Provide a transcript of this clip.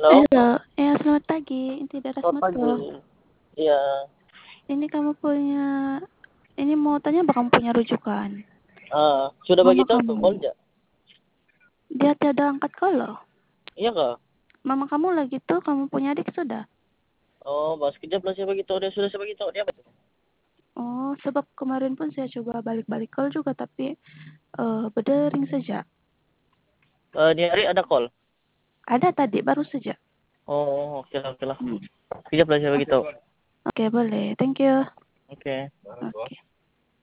Halo? Halo, ya selamat pagi, tidak Selamat pagi. Rasmatko. Iya. Ini kamu punya, ini mau tanya apa kamu punya rujukan? Sudah Mama bagi tahu ke kamu, Kolja? dia tiada angkat call. Iya kah? Mama kamu lagi tuh, kamu punya adik sudah? Oh, mas kejap lah saya bagi tahu dia. Sudah saya bagi tahu dia. Oh, sebab kemarin pun saya coba balik-balik call juga, tapi berdering saja. Di hari ada call. Ada tadi, baru saja. Oh, oke lah, oke lah. Hmm. Kejap lah saya bagi tahu. Oke, boleh. Thank you. Oke. Oke.